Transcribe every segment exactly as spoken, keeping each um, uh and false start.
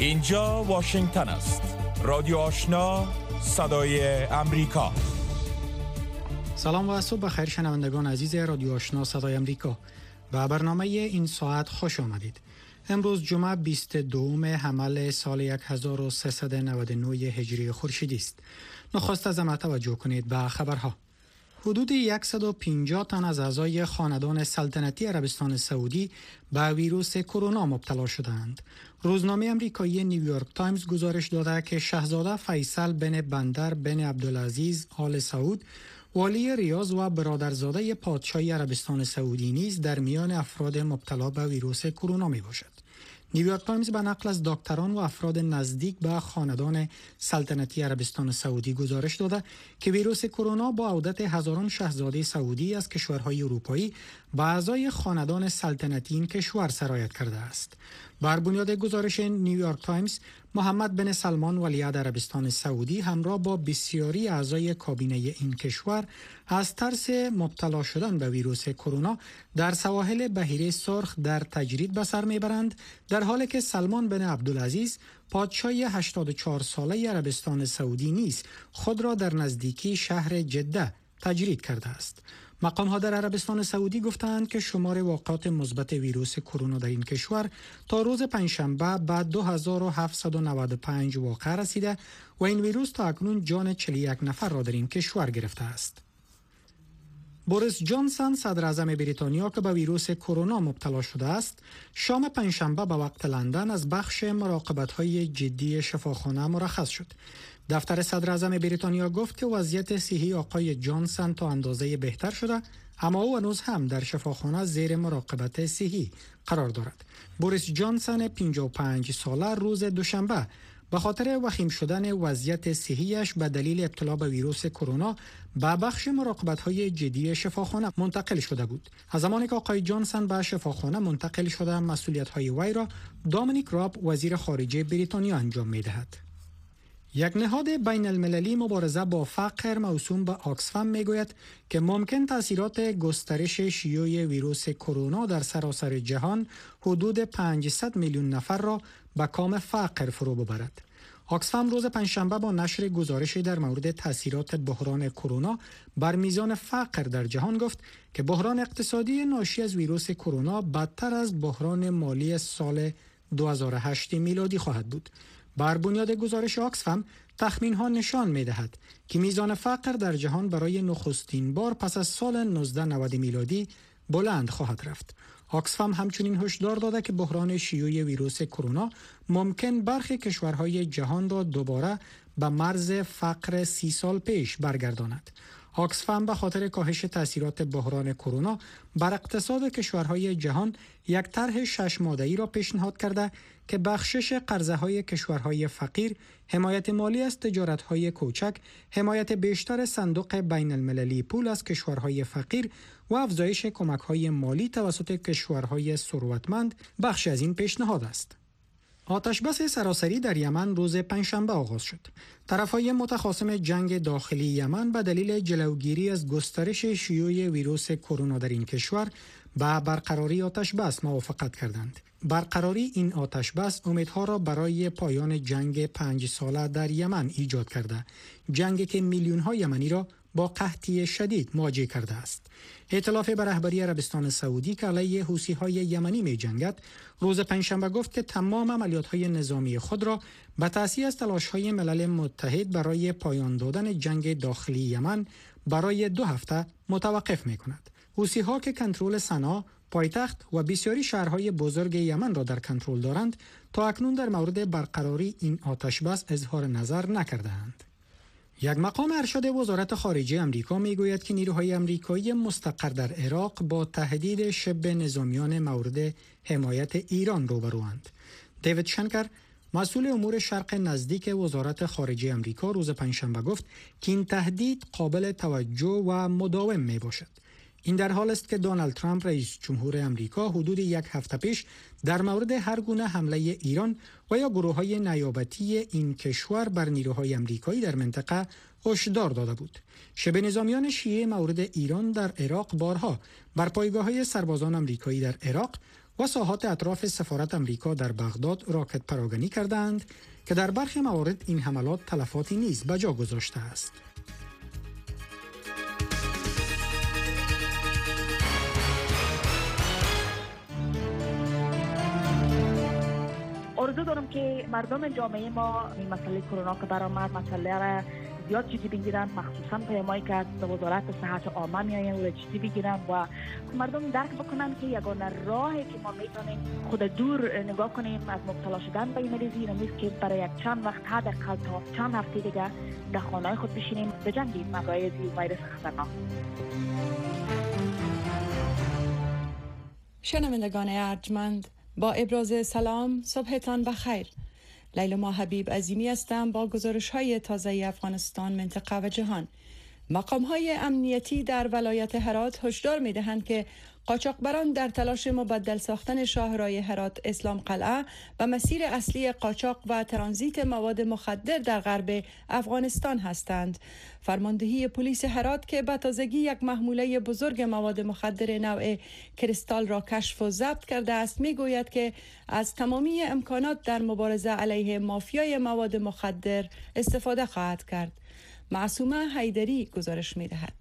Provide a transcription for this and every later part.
اینجا واشنگتن است. رادیو آشنا، صدای امریکا. سلام و صبح بخیر شنوندگان عزیز رادیو آشنا صدای امریکا. به برنامه این ساعت خوش آمدید. امروز جمعه بیست و دوم حمل سال هزار و سیصد و نود و نه هجری خورشیدی است. نخست از ما توجه کنید به خبرها. حدود صد و پنجاه تن از اعضای خاندان سلطنتی عربستان سعودی به ویروس کرونا مبتلا شدند. روزنامه امریکایی نیویورک تایمز گزارش داده که شاهزاده فیصل بن بندر بن عبدالعزیز آل سعود، والی ریاض و برادرزاده پادشاه عربستان سعودی نیز در میان افراد مبتلا به ویروس کرونا می باشد. نیویورک تایمز به نقل از دکتران و افراد نزدیک به خاندان سلطنتی عربستان سعودی گزارش داده که ویروس کرونا با عودت هزاران شاهزاده سعودی از کشورهای اروپایی به اعضای خاندان سلطنتی این کشور سرایت کرده است. بر بنیاد گزارش نیویورک تایمز، محمد بن سلمان ولیعهد عربستان سعودی همراه با بسیاری اعضای کابینه این کشور از ترس مبتلا شدن به ویروس کرونا در سواحل بحیره سرخ در تجرید به سر میبرند، در حالی که سلمان بن عبدالعزیز پادشاه هشتاد و چهار ساله عربستان سعودی نیز خود را در نزدیکی شهر جده تجرید کرده است. مقام‌ها در عربستان سعودی گفتند که شمار واقعات مثبت ویروس کرونا در این کشور تا روز پنجشنبه به دو هزار و هفتصد و نود و پنج واقعه رسیده و این ویروس تا اکنون جان چهل و یک نفر را در این کشور گرفته است. بوریس جانسون صدر اعظم بریتانیا که به ویروس کرونا مبتلا شده است، شام پنجشنبه به وقت لندن از بخش مراقبت‌های جدی شفاخانه مرخص شد. دفتر صدر اعظم بریتانیا گفت که وضعیت صحی آقای جانسون تا اندازه بهتر شده، اما او هنوز هم در شفاخانه زیر مراقبت صحی قرار دارد. بوریس جانسون پنجاه و پنج ساله روز دوشنبه به خاطر وخیم شدن وضعیت صحیش به دلیل ابتلا به ویروس کرونا به بخش مراقبت‌های جدی شفاخانه منتقل شده بود. از زمانی که آقای جانسون به شفاخانه منتقل شده، مسئولیت‌های وی را دامینیک راب وزیر خارجه بریتانیا انجام می‌دهد. یک نهاد بین المللی مبارزه با فقر موسوم به آکسفم میگوید که ممکن تاثیرات گسترش شیوع ویروس کرونا در سراسر جهان حدود پانصد میلیون نفر را به کام فقر فرو ببرد. آکسفم روز پنجشنبه با نشر گزارشی در مورد تاثیرات بحران کرونا بر میزان فقر در جهان گفت که بحران اقتصادی ناشی از ویروس کرونا بدتر از بحران مالی سال دو هزار و هشت میلادی خواهد بود. بر بنیاد گزارش آکسفم، تخمین‌ها نشان می‌دهد که میزان فقر در جهان برای نخستین بار پس از سال هزار و نهصد و نود میلادی بلند خواهد رفت. آکسفم همچنین هشدار داده که بحران شیوع ویروس کرونا ممکن برخی کشورهای جهان را دوباره به مرز فقر سی سال پیش برگرداند. آکسفم به خاطر کاهش تاثیرات بحران کرونا بر اقتصاد کشورهای جهان یک طرح شش ماده‌ای را پیشنهاد کرده که بخشش قرضه‌های کشورهای فقیر، حمایت مالی از تجارت‌های کوچک، حمایت بیشتر صندوق بین المللی پول از کشورهای فقیر و افزایش کمک‌های مالی توسط کشورهای ثروتمند بخش از این پیشنهاد است. آتش‌بس سراسری در یمن روز پنجشنبه آغاز شد. طرف‌های متخاصم جنگ داخلی یمن به دلیل جلوگیری از گسترش شیوع ویروس کرونا در این کشور به برقراری آتش‌بس موافقت کردند. برقراری این آتش‌بس امیدها را برای پایان جنگ پنج ساله در یمن ایجاد کرده، جنگی که میلیون‌ها یمنی را با قحطی شدید مواجه کرده است. ائتلاف به رهبری عربستان سعودی که علیه حوثی‌های یمنی می‌جنگد، روز پنجشنبه گفت که تمام عملیات‌های نظامی خود را به تأسیس از تلاش‌های ملل متحد برای پایان دادن جنگ داخلی یمن برای دو هفته متوقف می‌کند. حوثی‌ها که کنترل صنعا، پایتخت و بسیاری شهرهای بزرگ یمن را در کنترل دارند، تا اکنون در مورد برقراری این آتش‌بس اظهار نظر نکرده‌اند. یک مقام ارشد وزارت خارجه امریکا میگوید که نیروهای امریکایی مستقر در عراق با تهدید شبه نظامیان مورد حمایت ایران روبروند. دیوید شنکر، مسئول امور شرق نزدیک وزارت خارجه امریکا، روز پنجشنبه گفت که این تهدید قابل توجه و مداوم می باشد. این در حال است که دونالد ترامپ رئیس جمهور امریکا حدود یک هفته پیش در مورد هر گونه حمله ایران و یا گروه‌های نیابتی این کشور بر نیروهای امریکایی در منطقه هشدار داده بود. شبه نظامیان شیعه مورد ایران در عراق بارها بر پایگاه‌های سربازان امریکایی در عراق و ساحات اطراف سفارت امریکا در بغداد راکت پراگنی کردند که در برخی موارد این حملات تلفاتی نیز به جا گذاشته است. آرزو دارم که مردم جامعه ما این مسئله کرونا که برآمد مسئله را زیاد جدی بگیرن، مخصوصا پیامایی که از وزارت صحت عامه میآیند و جدی بگیرن و مردم درک بکنن که یگانه راهی که ما میتونیم خود دور نگاه کنیم از مبتلا شدن به این مریضی این نیست که برای یک چند وقت حداقل تا چند هفته دیگه در خانه‌های خود بشینیم بجنگیم مقای ویروس خطرناک. شنوندگان ارجمند، با ابراز سلام صبحتان بخیر. لیلا حبیب عظیمی هستم با گزارش‌های تازه افغانستان، منطقه و جهان. مقام‌های امنیتی در ولایت هرات هشدار می‌دهند که قاچاقبران در تلاش مبدل ساختن شاهراه هرات اسلام قلعه به مسیر اصلی قاچاق و ترانزیت مواد مخدر در غرب افغانستان هستند. فرماندهی پلیس هرات که به تازگی یک محموله بزرگ مواد مخدر نوع کریستال را کشف و ضبط کرده است میگوید که از تمامی امکانات در مبارزه علیه مافیای مواد مخدر استفاده خواهد کرد. معصومه حیدری گزارش می‌دهد.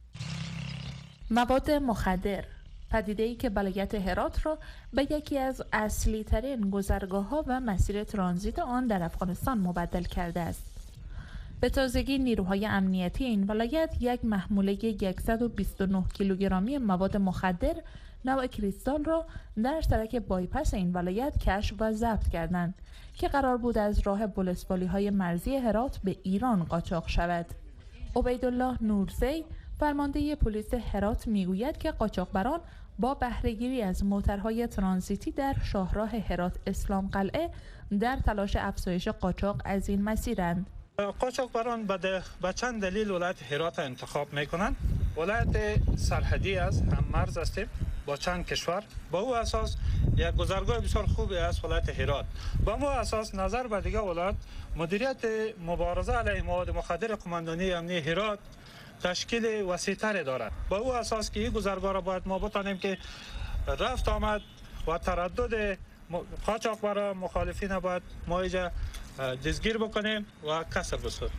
مواد مخدر، پدیده‌ای که ولایت هرات را به یکی از اصلی ترین گذرگاه‌ها و مسیر ترانزیت آن در افغانستان مبدل کرده است. به تازگی نیروهای امنیتی این ولایت یک محموله صد و بیست و نه کیلوگرمی مواد مخدر نوع کریستال را در سرک بایپاس این ولایت کشف و ضبط کردند که قرار بود از راه بلسپالی‌های مرزی هرات به ایران قاچاق شود. عبیدالله نورزی فرمانده پلیس هرات میگوید که قاچاقبران با بهره‌گیری از موترهای ترانزیتی در شاهراه هرات اسلام قلعه در تلاش افزایش قاچاق از این مسیرند. قاچاقبران به چند دلیل ولایت هرات انتخاب میکنند. ولایت سرحدی است، هم مرز هستیم با چند کشور. با او اساس یک گذرگاه بسیار خوبی است ولایت هرات. با او اساس نظر به دیگه ولایت مدیریت مبارزه علیه مواد مخدر قماندانی امنیتی هرات تشکیل وسیع‌تری دارد. با او اساس که این گذرگاه را باید ما بتانیم که رفت آمد و تردد قاچاقبران مخالفین باید ما اینجا دستگیر بکنیم و کسر بسازیم.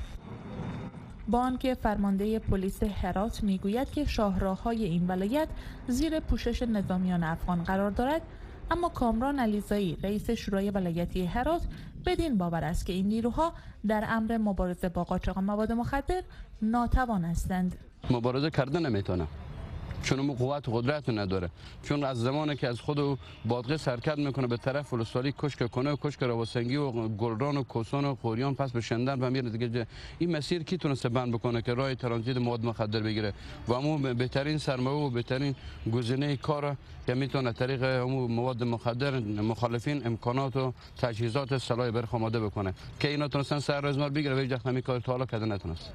با آنکه فرمانده پلیس هرات میگوید که شاهراه‌های این ولایت زیر پوشش نظامیان افغان قرار دارد، اما کامران علیزایی رئیس شورای ولایتی هرات بدین باور است که این نیروها در امر مبارزه با قاچاق مواد مخدر ناتوان هستند. مبارزه کردن نمیتونه، چون اون قوت و قدرت نداره، چون از زمانی که از خود بادغه حرکت میکنه به طرف ولسوالی کشک کنه و کشک راوسنگی و گلران و کوسان و قوریان پس به شندن و میره دیگه، این مسیر کی تونسته بند بکنه که راه ترانزیت مواد مخدر بگیره و همون بهترین سرمایه و بهترین گزینه کار که میتونه طریق همون مواد مخدر مخالفین امکانات و تجهیزات سلاح برخ آماده بکنه که اینا تونستن سر ازمار بگیره و هیچ وقت همین کار تا حالا کردن نتونست.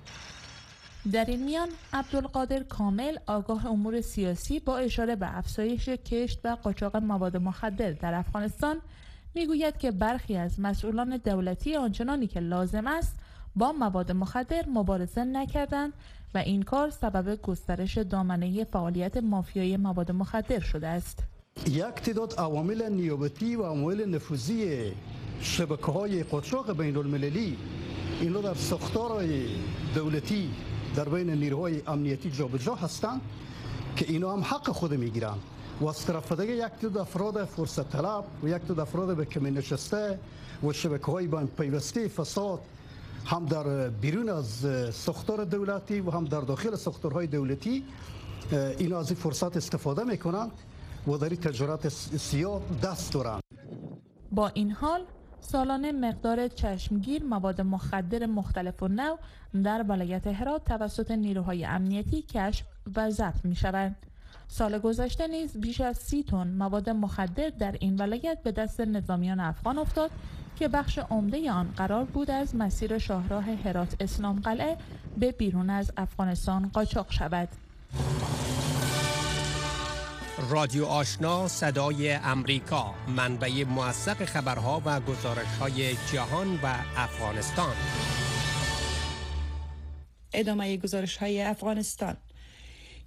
در این میان عبدالقادر کامل آگاه امور سیاسی با اشاره به افزایش کشت و قاچاق مواد مخدر در افغانستان میگوید که برخی از مسئولان دولتی آنچنانی که لازم است با مواد مخدر مبارزه نکردند و این کار سبب گسترش دامنه فعالیت مافیای مواد مخدر شده است. یک تعداد عوامل نیابتی و عوامل نفوذی شبکه‌های قاچاق بین‌المللی اینا در ساختارهای دولتی در بین نیروهای امنیتی جابجا هستند که اینا هم حق خود میگیرند و از طرف دیگه یک تعداد افراد فرصت طلب و یک تعداد افراد به کمی نشسته و شبکه‌های با پیوسته فساد هم در بیرون از ساختار دولتی و هم در داخل ساختارهای دولتی اینا از این فرصت استفاده میکنند و در این تجارت سیاه دست دارند. با این حال سالانه مقدار چشمگیر مواد مخدر مختلف و نوع در ولایت هرات توسط نیروهای امنیتی کشف و ضبط می شوند. سال گذشته نیز بیش از سی تن مواد مخدر در این ولایت به دست نظامیان افغان افتاد که بخش عمده آن قرار بود از مسیر شاهراه هرات اسلام قلعه به بیرون از افغانستان قاچاق شود. رادیو آشنا صدای امریکا، منبع موثق خبرها و گزارش‌های جهان و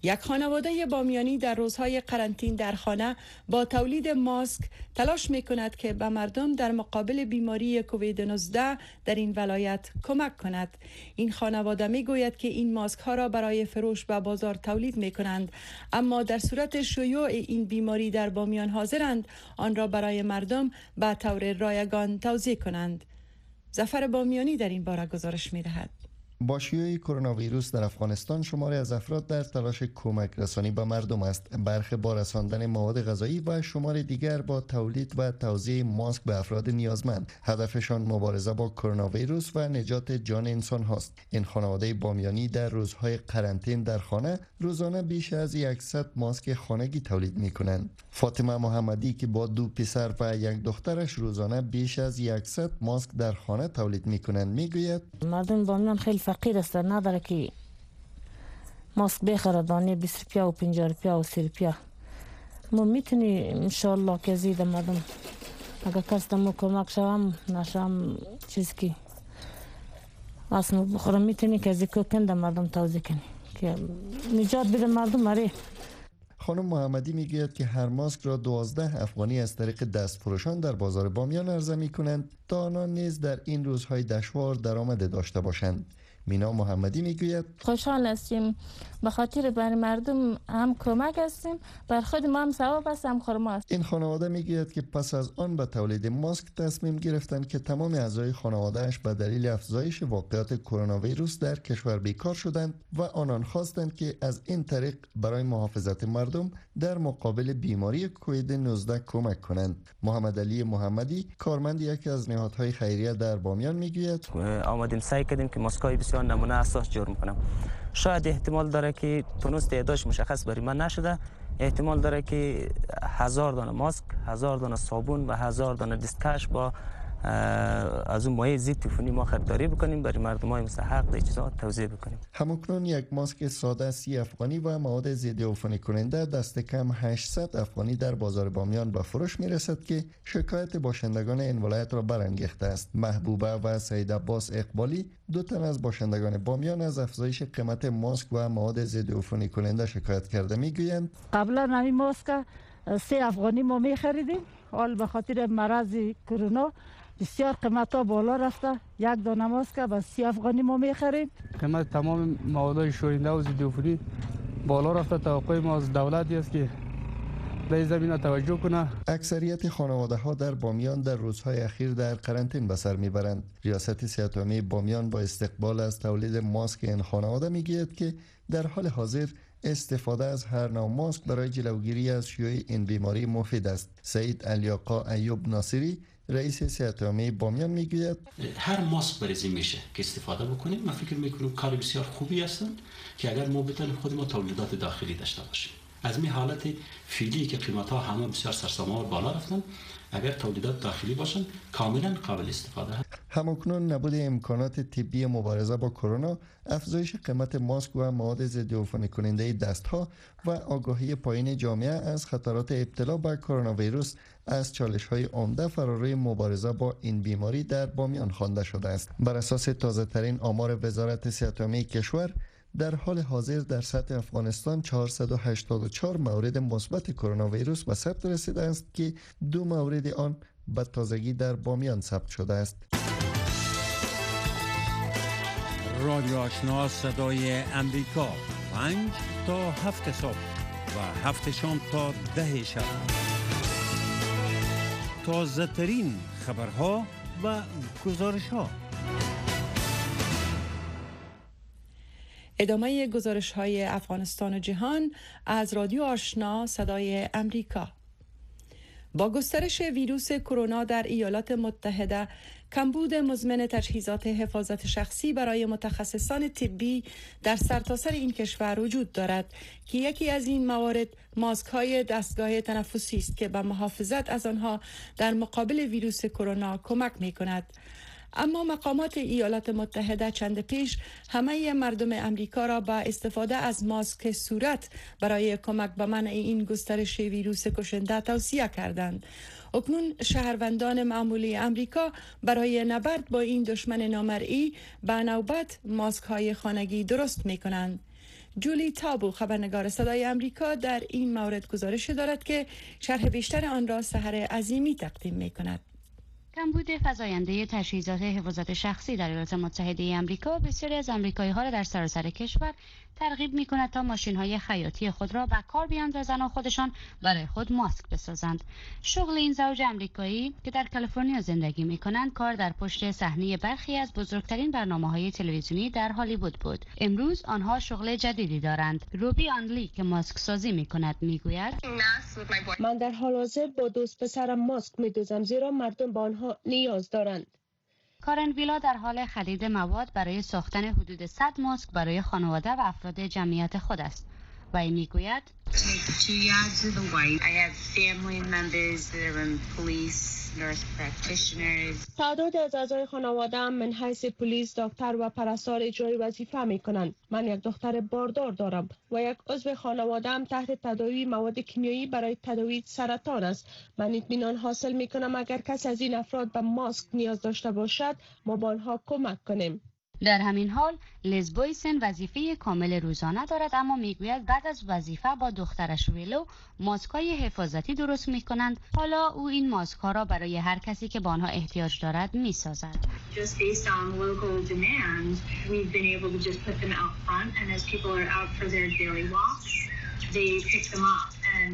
یک خانواده بامیانی در روزهای قرنطین در خانه با تولید ماسک تلاش می کند که به مردم در مقابل بیماری کووید نوزده در این ولایت کمک کند. این خانواده می گوید که این ماسک ها را برای فروش به بازار تولید می کنند، اما در صورت شیوع این بیماری در بامیان حاضرند آن را برای مردم به طور رایگان توزیع کنند. ظفر بامیانی در این باره گزارش می دهد. با شیوع کرونا ویروس در افغانستان شماری از افراد در تلاش کمک رسانی به مردم است. برخی با رساندن مواد غذایی و شمار دیگر با تولید و توزیع ماسک به افراد نیازمند. هدفشان مبارزه با کرونا ویروس و نجات جان انسان هاست. این خانواده بامیانی در روزهای قرنطین در خانه روزانه بیش از صد ماسک خانگی تولید می کنند. فاطمه محمدی که با دو پسر و یک دخترش روزانه بیش از صد ماسک در خانه تولید می کنند میگوید مردم بامیان خیلی فقیر است، نداره که ماسک بخره دانه بیست روپیه و پنجاه روپیه و سی روپیه. ما میتونی انشالله که زیده مردم اگر کس ما کمک شوم نشم چیز که اصلا بخورم میتونی که از که کنده مردم توزیع کنی که نجات بده مردم. اره خانم محمدی میگوید که هر ماسک را دوازده افغانی از طریق دستفروشان در بازار بامیان عرضه میکنند تا آنان نیز در این روزهای دشوار درآمد داشته باشند. مینا محمدی میگوید خوشحال هستیم به خاطر بر مردم هم کمک هستیم، بر خود ما هم ثواب است هم خرما است. این خانواده میگوید که پس از آن به تولید ماسک تصمیم گرفتند که تمام اعضای خانواده‌اش به دلیل افزایش واقعات کرونا ویروس در کشور بیکار شدند و آنان خواستند که از این طریق برای محافظت مردم در مقابل بیماری کووید نوزده کمک کنند. محمد علی محمدی کارمند یکی از نهادهای خیریه در بامیان میگوید آمدیم سعی کردیم که ماسک‌های بسیار نمونه اساس جور کنم. شاید احتمال داره که تونس تعدادش مشخص برای من نشده، احتمال داره که هزار دانه ماسک، هزار دانه صابون و هزار دانه دستکش با از اون مایع ضد عفونی ما خریداری بکنیم برای مردمای مستحق این چیزا توزیع بکنیم. همکنون یک ماسک ساده سی افغانی و مواد ضد عفونی کننده دست کم هشتصد افغانی در بازار بامیان به فروش میرسد که شکایت باشندگان این ولایت را برانگیخته است. محبوبه و سید عباس اقبالی دو تن از باشندگان بامیان از افزایش قیمت ماسک و مواد ضد عفونی کننده شکایت کرده میگویند قبلا همین ماسک سه افغانی ما میخریدیم، حال به خاطر مرض کرونا بسیار قیمت ها بالا رفته، یک دانه ماسک با سی افغانی ما میخریم. قیمت تمام مواد شوینده و ضد عفونی بالا رفته. توقع ما از دولتی است که در زمینه توجه کنه. اکثریت خانواده ها در بامیان در روزهای اخیر در قرنطین به سر میبرند. ریاست صحت عامه بامیان با استقبال از تولید ماسک این خانواده میگوید که در حال حاضر استفاده از هر نوع ماسک برای جلوگیری از شیوع این بیماری مفید است. سید علی‌آقا ایوب ناصری رئیس صحت عامه بامیان میگوید هر ماسک برای میشه که استفاده بکنیم. من فکر میکنم کار بسیار خوبی هستن که اگر ما بتونیم خود ما تولیدات داخلی داشته باشیم. از می حالت فعلی که قیمت ها همه بسیار سرسام بالا رفتن، اگر تولیدات داخلی باشن کاملا قابل استفاده هست. همکنون نبود امکانات طبی مبارزه با کرونا، افزایش قیمت ماسک و مواد ضد عفونی کننده دستها و آگاهی پایین جامعه از خطرات ابتلا به کرونا ویروس از چالش‌های عمده فراروی مبارزه با این بیماری در بامیان خوانده شده است. بر اساس تازه‌ترین آمار وزارت صحت عامه کشور، در حال حاضر در سطح افغانستان چهارصد و هشتاد و چهار مورد مثبت کرونا ویروس به ثبت رسیده است که دو مورد آن به تازگی در بامیان ثبت شده است. رادیو آشنا صدای امریکا پنج تا هفت صبح و هفت شام تا ده شب. تازه ترین خبرها و گزارش ها. ادامه گزارش های افغانستان و جهان از رادیو آشنا صدای امریکا. با گسترش ویروس کرونا در ایالات متحده، کمبود مزمن تجهیزات حفاظت شخصی برای متخصصان طبی در سرتاسر این کشور وجود دارد که یکی از این موارد ماسک های دستگاه تنفسی است که به محافظت از آنها در مقابل ویروس کرونا کمک می کند. اما مقامات ایالات متحده چند پیش همه مردم امریکا را با استفاده از ماسک صورت برای کمک به منع این گسترش ویروس کشنده توصیه کردند. اکنون شهروندان معمولی امریکا برای نبرد با این دشمن نامرئی به نوبت ماسک های خانگی درست می کنند. جولی تابو خبرنگار صدای امریکا در این مورد گزارش دارد که شرح بیشتر آن را سحر عظیمی تقدیم می کند. کمبود فزاینده تجهیزات حفاظت شخصی در ایالات متحده آمریکا بسیاری از آمریکایی ها را در سراسر کشور ترغیب می کند تا ماشین های خیاطی خود را به کار بیاندازند و خودشان برای خود ماسک بسازند. شغل این زوج آمریکایی که در کالیفرنیا زندگی می کنند کار در پشت صحنه برخی از بزرگترین برنامه‌های تلویزیونی در هالیوود بود. امروز آنها شغل جدیدی دارند. روبی آنلی که ماسک سازی می کند می گوید من در حال حاضر با دوست پسرم ماسک می دوزم زیرا مردم با آنها نیاز دارند. کارن ویلا در حال خرید مواد برای ساختن حدود صد ماسک برای خانواده و افراد جمعیت خود است. و این میگوید تعداد از اعضای خانواده‌ام من حیث پلیس، دکتر و پرستار اجرای وظیفه می کنند. من یک دختر باردار دارم و یک عضو خانواده‌ام تحت تداوی مواد کیمیایی برای تداوی سرطان است. من اطمینان حاصل می کنم اگر کسی از این افراد به ماسک نیاز داشته باشد ما به آنها کمک کنیم. در همین حال لیز بویسن وظیفه کامل روزانه دارد، اما میگوید بعد از وظیفه با دخترش ویلو ماسک‌های حفاظتی درست می‌کنند. حالا او این ماسک‌ها را برای هر کسی که به آنها احتیاج دارد می‌سازد. Just based on local demand, we've been able to just put them out front, and as people are out for their daily walks, they pick them up.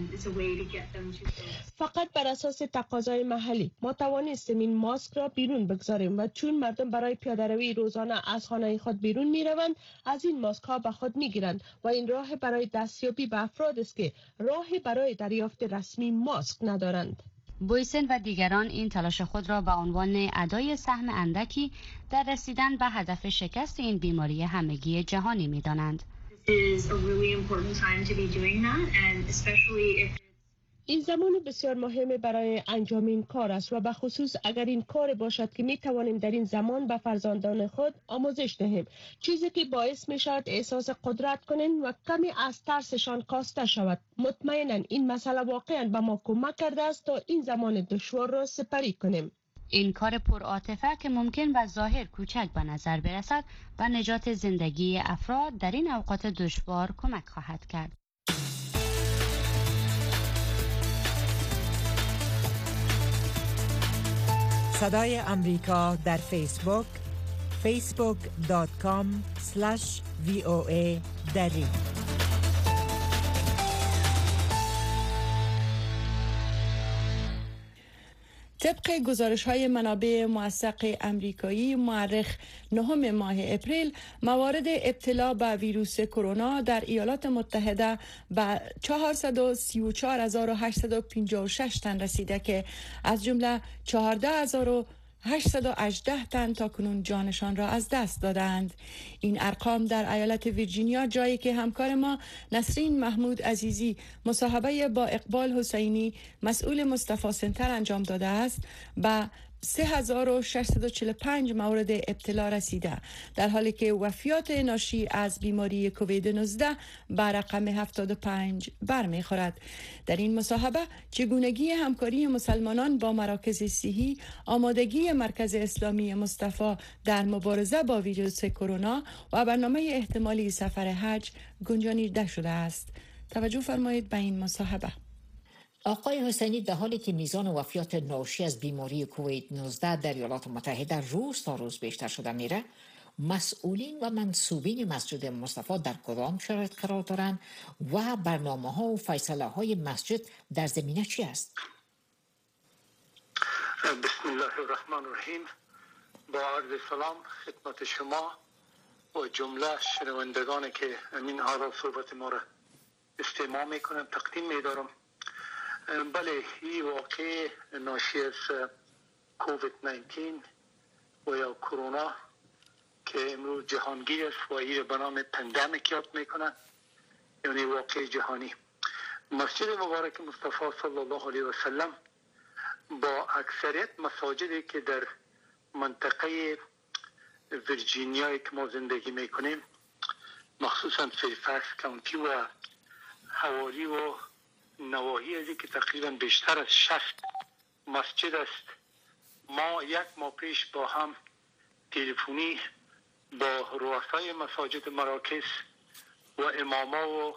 فقط بر اساس تقاضای محلی ما توانستیم این ماسک را بیرون بگذاریم و چون مردم برای پیاده‌روی روزانه از خانه خود بیرون می‌روند از این ماسک ها به خود می‌گیرند و این راه برای دستیابی به افراد است که راهی برای دریافت رسمی ماسک ندارند. بویسن و دیگران این تلاش خود را به عنوان ادای سهم اندکی در رسیدن به هدف شکست این بیماری همگی جهانی می‌دانند. این زمان بسیار مهم برای انجام این کار است و به خصوص اگر این کار باشد که می توانیم در این زمان به فرزندان خود آموزش دهیم، چیزی که باعث می شود احساس قدرت کنند و کمی از ترسشان کاسته شود. مطمئنا این مسئله واقعا به ما کمک کرده است تا این زمان دشوار را سپری کنیم. این کار پرعاطفه که ممکن به ظاهر کوچک به نظر برسد و نجات زندگی افراد در این اوقات دشوار کمک خواهد کرد. صدای امریکا در فیسبوک فیسبوک دات کام اسلش وی او ای دری. طبق گزارش‌های منابع موثق امریکایی مورخ نهم ماه اپریل، موارد ابتلا به ویروس کرونا در ایالات متحده به چهارصد و سی و چهار هزار و هشتصد و پنجاه و شش تن رسیده که از جمله چهارده هزار و هشتصد و هجده تن تا کنون جانشان را از دست دادند. این ارقام در ایالت ویرجینیا، جایی که همکار ما نسرین محمود عزیزی مصاحبه با اقبال حسینی مسئول مصطفی سنتر انجام داده است، به سه هزار و ششصد و چهل و پنج مورد ابتلا رسیده، در حالی که وفیات ناشی از بیماری کووید نوزده به رقم هفتاد و پنج برمیخورد. در این مصاحبه چگونگی همکاری مسلمانان با مراکز صحی، آمادگی مرکز اسلامی مصطفی در مبارزه با ویروس کرونا و برنامه احتمالی سفر حج گنجانیده شده است. توجه فرمایید به این مصاحبه. آقای حسینی، در حالی که میزان وفیات ناشی از بیماری کووید نوزده در ایالات متحده روز تا روز بیشتر شده میره، مسئولین و منسوبین مسجد مصطفی در کدام شرایط قرار دارند و برنامه ها و فیصله های مسجد در زمینه چی است؟ بسم الله الرحمن الرحیم. با عرض سلام خدمت شما و جمله شنوندگانی که امین ها را صحبت ما را استماع میکنم تقدیم میدارم. بله، این واقع ناشی از کووید نوزده و یا کرونا که امروز جهانگیر است و این به نام پندمیک یاد میکنن، یعنی واقع جهانی. مسجد مبارک مصطفی صلی الله علیه و سلم با اکثریت مساجدی که در منطقه ویرجینیا که ما زندگی میکنیم، مخصوصا فیرفکس کانتی و حوالی و نواحی ازی که تقریبا بیشتر از شصت مسجد است، ما یک ماه پیش با هم تلفنی با رؤسای مساجد مراکز و اماما و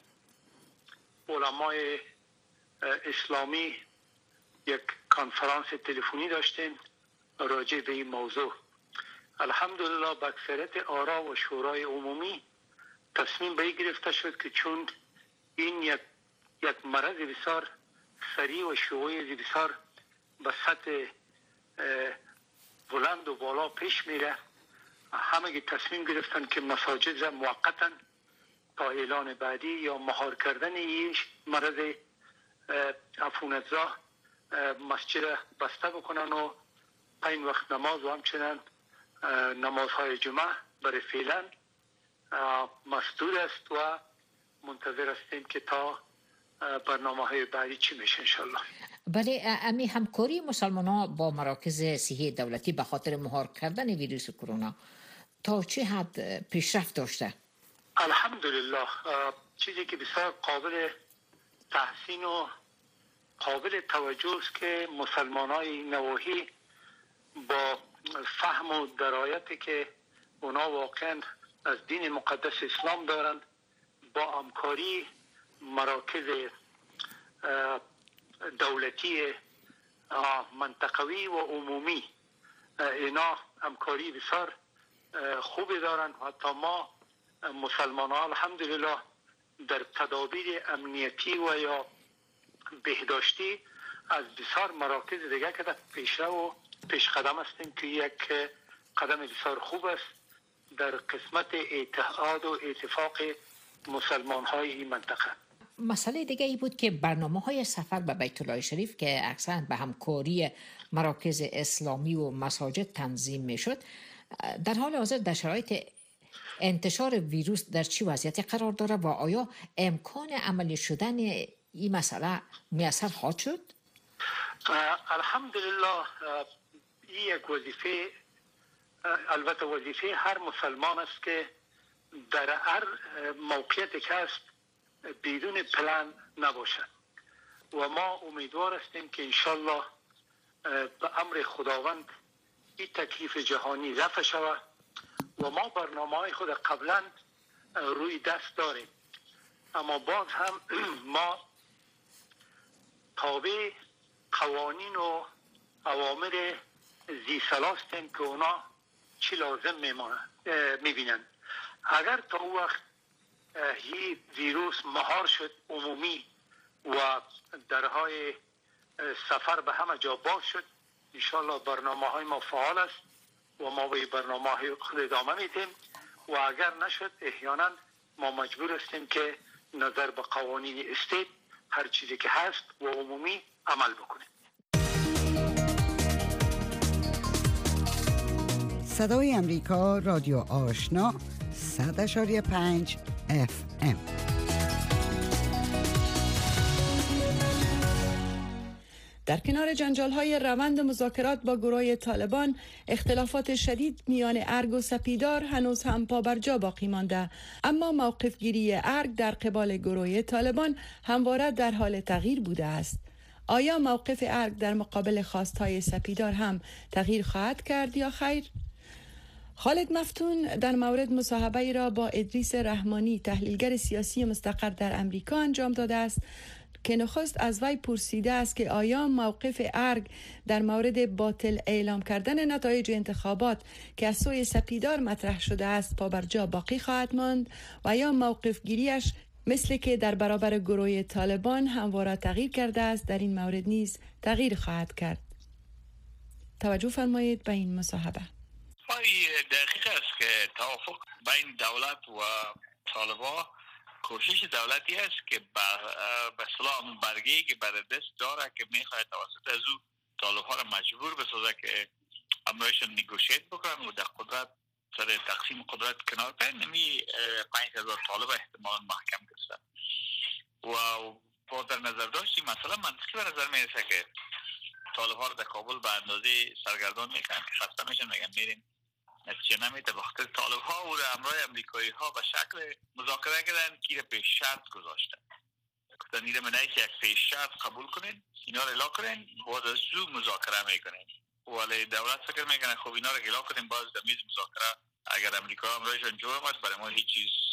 علمای اسلامی یک کنفرانس تلفنی داشتیم راجع به این موضوع. الحمدلله با اکثریت آرا و شورای عمومی تصمیم به این گرفته شد که چون این یک یک مرض بسیار سریع و شیوعی بسیار به سطح بلند و بالا پیش میره، همه تصمیم گرفتن که مساجد موقتا تا اعلان بعدی یا مهار کردن این مرض عفونتزا مسجد بسته بکنن و پنج وقت نماز و همچنین نمازهای جمعه برای فعلا مسدود است و منتظر هستیم که تا برنامه های بعدی چی میشه انشالله. بله، امی همکاری مسلمان ها با مراکز صحی دولتی به خاطر مهار کردن ویروس کرونا تا چه حد پیشرفت داشته؟ الحمدلله چیزی که بسیار قابل تحسین و قابل توجه است که مسلمان های نواحی با فهم و درایتی که اونا واقعا از دین مقدس اسلام دارند با همکاری مراکز دولتی منطقوی و عمومی اینا همکاری بسیار خوبی دارند. حتی ما مسلمان ها الحمدلله در تدابیر امنیتی و یا بهداشتی از بسیار مراکز دیگه که در پیشرو و پیش قدم هستیم که یک قدم بسیار خوب است در قسمت اتحاد و اتفاق مسلمان های این منطقه. مسئله دیگه ای بود که برنامه های سفر به بیت الله شریف که اکثرا به همکاری مراکز اسلامی و مساجد تنظیم می شد در حال حاضر در شرایط انتشار ویروس در چه وضعیتی قرار داره و آیا امکان عملی شدن این مسئله میسر خواهد شد؟ الحمدلله این یک وظیفه، البته وظیفه هر مسلمان است که در هر موقعیتی که است بدون پلان نباشد و ما امیدوار هستیم که انشالله به امر خداوند این تکلیف جهانی رفع شود و ما برنامه های خود قبلا روی دست داریم، اما باز هم ما تابع قوانین و اوامر زی سلاستیم که اونا چی لازم میبینن. اگر تا او وقت این ویروس مهار شد عمومی و درهای سفر به همه جا باز شد، انشالله برنامه های ما فعال است و ما به برنامه های خود ادامه میدیم و اگر نشد احیانا ما مجبور هستیم که نظر به قوانین استیت هر چیزی که هست و عمومی عمل بکنیم. صدای امریکا، رادیو آشنا، صد اشاری پنج اف ام. در کنار جنجال‌های روند مذاکرات با گروه طالبان، اختلافات شدید میان ارگ و سپیدار هنوز هم پابرجا باقی مانده، اما موقفگیری ارگ در قبال گروه طالبان همواره در حال تغییر بوده است. آیا موقف ارگ در مقابل خواستهای سپیدار هم تغییر خواهد کرد یا خیر؟ خالد مفتون در مورد مصاحبه‌ای را با ادریس رحمانی، تحلیلگر سیاسی مستقر در امریکا انجام داده است که نخست از وی پرسیده است که آیا موقف ارگ در مورد باطل اعلام کردن نتایج انتخابات که از سوی سپیدار مطرح شده است پابرجا باقی خواهد ماند و یا موقف گیریش مثل که در برابر گروه طالبان همواره تغییر کرده است در این مورد نیز تغییر خواهد کرد. توجه فرمایید به این مصاحبه. دقیق است که توافق بین دولت و طالبان کوشش دولتی است که به اصطلاح برگی که بر دست داره که میخواد توسط از او طالب‌ها را مجبور بسازه که امرایشان نگوشیت بکنن و در قدرت سر تقسیم قدرت کنار بیان. نمی پنج هزار طالب احتمالا محکم گرفتن و با در نظر داشتی مثلا منطقی به نظر میرسه که طالب‌ها را در کابل به اندازه سرگردان میکنن که خسته میشن، میگن میریم نتیجه نمیده. بخاطر طالب‌ها و همراه امریکایی‌ها به شکل مذاکره کردن که پیش شرط گذاشتن، گفتن ایره منه که یک پیش شرط قبول کنین، اینا رو اعلام کنین، بعد از او مذاکره میکنین. ولی دولت فکر میکنه خب اینا رو اعلام کنین، باز در میز مذاکره اگر امریکا همراهشان جرم است برای ما هیچ چیز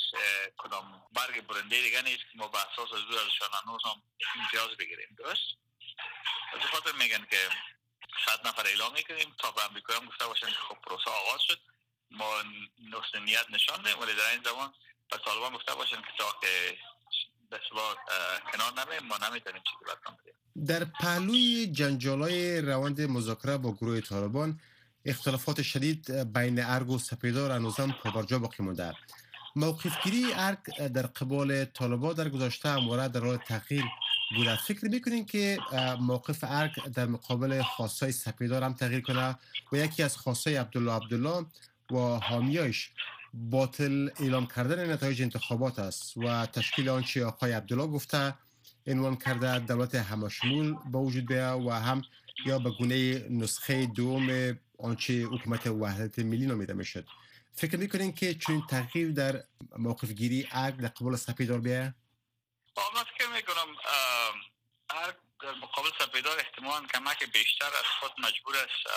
کدام برگ برنده دیگه نیست که ما به اساس از دو ازشان هنوز هم امتیاز بگیریم. درست؟ از خاطر میگن که صد نفر اعلام میکنیم تا به امریکایی هم گفته باشن که خب پروسه آغاز شد، ما نوست نیت نشان دهیم، ولی در این زمان به طالبان گفته باشن که تا که بسیار کنار نمیم ما نمیتونیم چیزی برکن بدیم. در پهلوی جنجالای روند مذاکره با گروه طالبان اختلافات شدید بین ارگ و سپیدار هنوزم پابرجا باقی مونده. موقفگیری ارگ در قبال طالبان در گذشته همواره در حال تغییر بوده. فکر میکنین که موقف ارگ در مقابل خواستای سپیدار هم تغییر کنه و یکی از خواستای عبدالله عبدالله و حامیایش باطل اعلام کردن نتایج انتخابات است و تشکیل آنچه آقای عبدالله گفته عنوان کرده دولت همشمول با وجود بیاید و هم یا به گونه نسخه دوم آنچه حکومت وحدت ملی نامیده میشد. فکر میکنین که چون تغییر در موقف گیری ارگ در قبال سپیدار بیاید؟ من فکر میکنم ارگ در مقابل سپیدار احتمالاً کمک بیشتر از خود مجبور است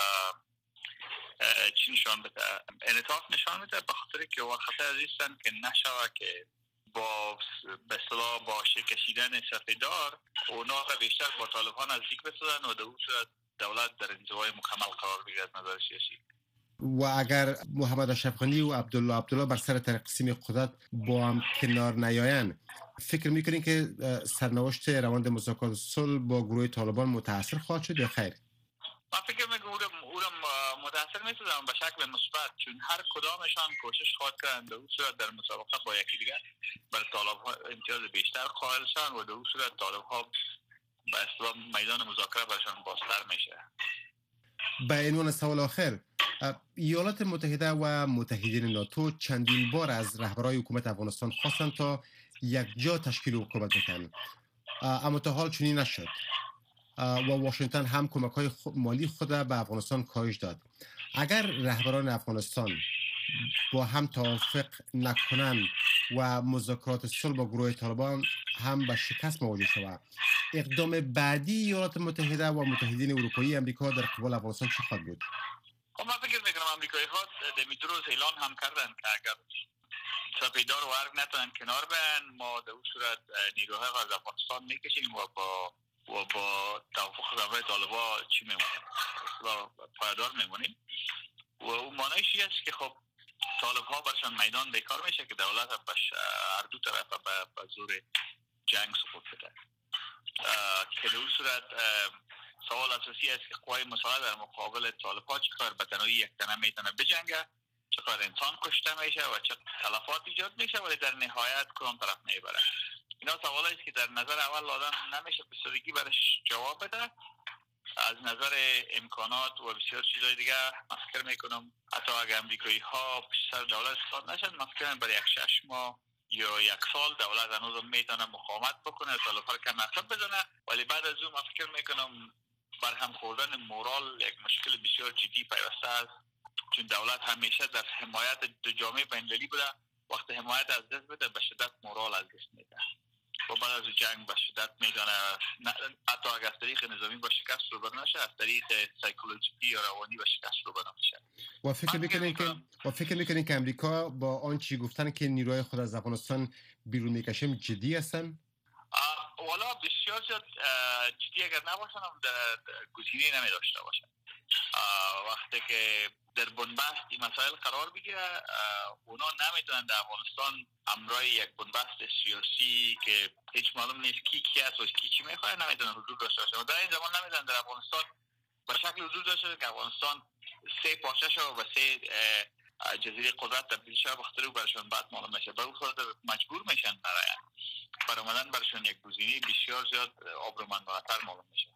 چی نشان بده، انعطاف نشان بده، به خاطر که وقت عزیزن که نشوه که با به اصطلاح با شکشیدن سپیدار اونا بیشتر با طالبان نزدیک بسازن و در اون صورت دولت در انزوای مکمل قرار بگیره از نظر سیاسی. و اگر محمد اشرف غنی و عبدالله عبدالله بر سر تقسیم قدرت با هم کنار نیاین، فکر میکنین که سرنوشت روند مذاکرات صلح با گروه طالبان متاثر خواهد شد یا خیر؟ من فکر میکنم او را متاثر میسازم به شکل مثبت، چون هر کدامشان کوشش خواهد کردند در اون صورت در مسابقه با یکی دیگر بر طالب‌ها امتیاز بیشتر قائل شدن و در اون صورت طالب‌ها به اصطلاح میدان مذاکره برشان بازتر میشه. به عنوان سوال آخر، ایالات متحده و متحدین ناتو چندین بار از رهبران حکومت افغانستان خواستند تا یک جا تشکیل حکومت بکنند، اما تا حال چنین نشد و واشنگتن هم کمک‌های مالی خود به افغانستان کاهش داد. اگر رهبران افغانستان با هم توافق نکنند و مذاکرات صلح با گروه طالبان هم به شکست مواجه شود، اقدام بعدی ایالات متحده و متحدین اروپایی امریکا در قبال افغانستان چه خواهد بود؟ من فکر میکنم امریکایی ها دمی روز اعلان هم کردن که اگر سپیدار و ارگ نتونن کنار بیان، ما در اون صورت نیروهای از افغانستان میکشیم و با و با توافق رهبر طالبان چی میمونیم؟ پایدار میمونیم. و اون معنیش این است که خب طالب ها برشان میدان بیکار میشه که دولت بش هر دو طرف به زور جنگ سقوط بده. که در اون صورت سوال اساسی است که قوای مسلح در مقابل طالب ها چقدر به تنهایی یک تنه میتونه بجنگه، چقدر انسان کشته میشه و چقدر تلفات ایجاد میشه، ولی در نهایت کدام طرف میبره. اینا سوالایی است که در نظر اول آدم نمیشه به سادگی برش جواب بده. از نظر امکانات و بسیار چیزای دیگه من فکر میکنم حتی اگر امریکایی ها سر دولت استاد نشن، من فکر برای یک شش ماه یا یک سال دولت هنوز میتونه مقاومت بکنه، طالب‌ها رو کم نصب بزنه، ولی بعد از اون من فکر میکنم برهم خوردن مورال یک مشکل بسیار جدی پیوسته است، چون دولت همیشه در حمایت دو جامعه بین‌المللی بوده. وقتی حمایت از دست بده به شدت مورال از دست میده و بعد از جنگ به شدت میدانه حتی اگر از طریق نظامی با شکست رو برنشه، از طریق سایکولوژیکی یا روانی با شکست رو برنشه. و فکر میکنین که و فکر میکنین که امریکا با آنچه گفتن که نیروهای خود از افغانستان بیرون میکشیم جدی هستن؟ والا بسیار زیاد جدی اگر نباشن هم گزینه‌ای نمی داشته باشن. وقتی که در بنبست این مسائل قرار بگیره، اونا نمیتونن در افغانستان همراه یک بنبست سیاسی که هیچ معلوم نیست کی کی است و کی چی میخواد نمیتونن حضور داشته باشن. و در این زمان نمیتونن در افغانستان به شکل حضور داشته باشن که افغانستان سه پارچه شد و سه جزیره قدرت تبدیل شد، بخاطر او برشان بعد معلوم میشه، به اون صورت مجبور میشن برای برای اومدن برشان یک گزینه بسیار زیاد آبرومندانه‌تر معلوم میشه.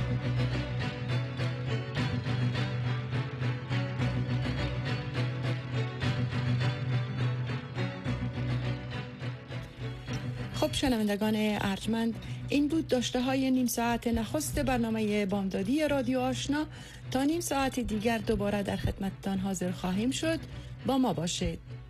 خب شنوندگان ارجمند، این بود داشته های نیم ساعت نخست برنامه بامدادی رادیو آشنا. تا نیم ساعت دیگر دوباره در خدمتتان حاضر خواهیم شد. با ما باشید.